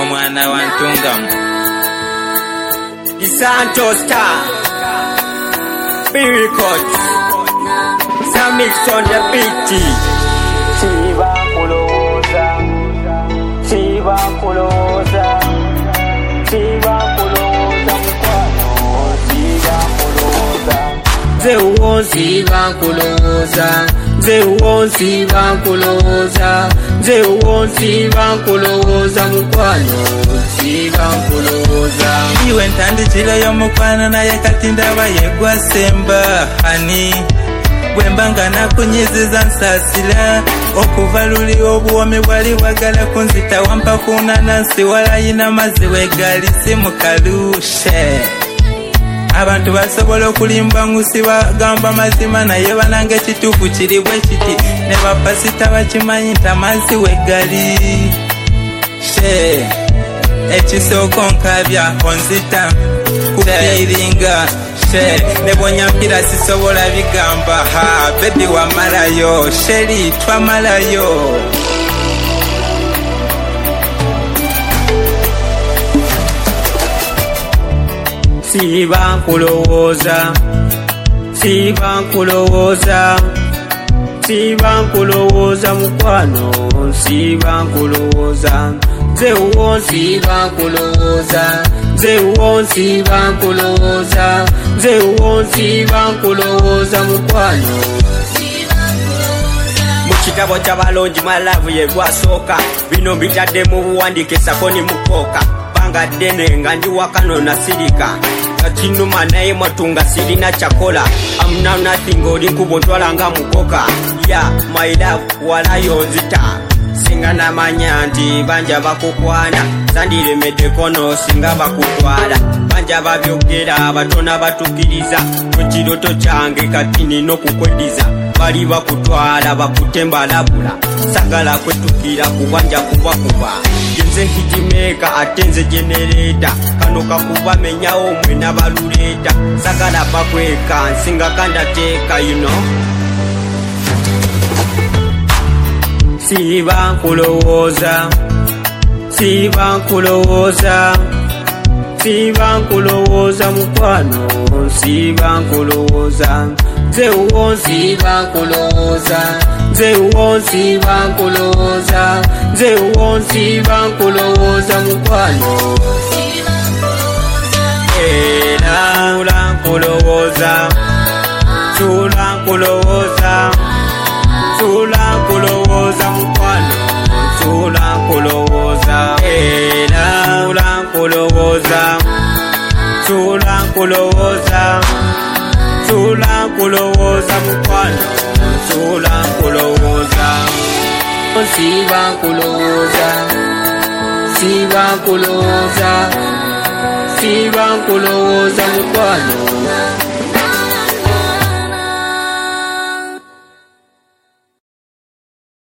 mwana wa Ntungamu. Isanto Star B-Records Samix on the beat. Siba kuloza, siba kuloza, siba kuloza mkwano, siba kuloza. Zewo siba kuloza, zewo siba kuloza, zewo siba kuloza mkwano, siba kuloza. Iwe ntandikira y'omukwano naye kati ndaba yegwa semba hani. Bwembanga nakunyiziza nsasira okuva luli obuwome bwali wagala kunzita wampa kunanansi walayina mazzi wegali si mukalushe. Abantu basobola okulimba ngusi bagamba mazima naye bananga ekituufu kiri bwe kiti ne bapasita bakimanyi nti amazzi wegali she. Ekisooka onkabya onzita kufiiringa she ne bwonyampira sisobola bigamba ha bebi wamalayo sheri twamalayo. Siba kulowoza, siba kulowoza, siba kulowoza mukwano, siba kulowoza. Zewo siba kulowoza, zewo siba kulowoza, zewo siba kulowoza mukwano. Mukitabo ky'abalongi malavu ye gwasooka, bino mbitadde mu buwandiike sakoni mukoka. Banga ddene nga ndi wakano nasirika, kakinuma naye mwatunga sirina kyakola. I'm now nothing oli nkubo ntwala nga mukoka. Yeah, my love walayo nzita, singa namanya nti banja bakukwana, sandiremedde kono singa bakutwala. Banja babyogera batona batukiriza, tokiroto kyange kati nina okukweddiza. Bali bakutwala bakutemba labula, sagala kwetukira kubanja kubakuba. Nze hitimeka ate nze genereta, kano kakuba menyawo mwe n'abaluleta. Sagala bakweka nsinga kandateeka you know. Siba kulowoza, siba kulowoza, siba kulowoza mukwano, siba kulowoza. Zewo siba kulowoza, zewo siba kulowoza, zewo siba kulowoza mukwano. Tula kulowoza, tula kulowoza, tula kulowoza mukwano, tula kulowoza. Tula kulowoza, tula kulowoza, tula kulowoza mukwano, tula kulowoza. Siba kulowoza, siba kulowoza, siba kulowoza mukwano.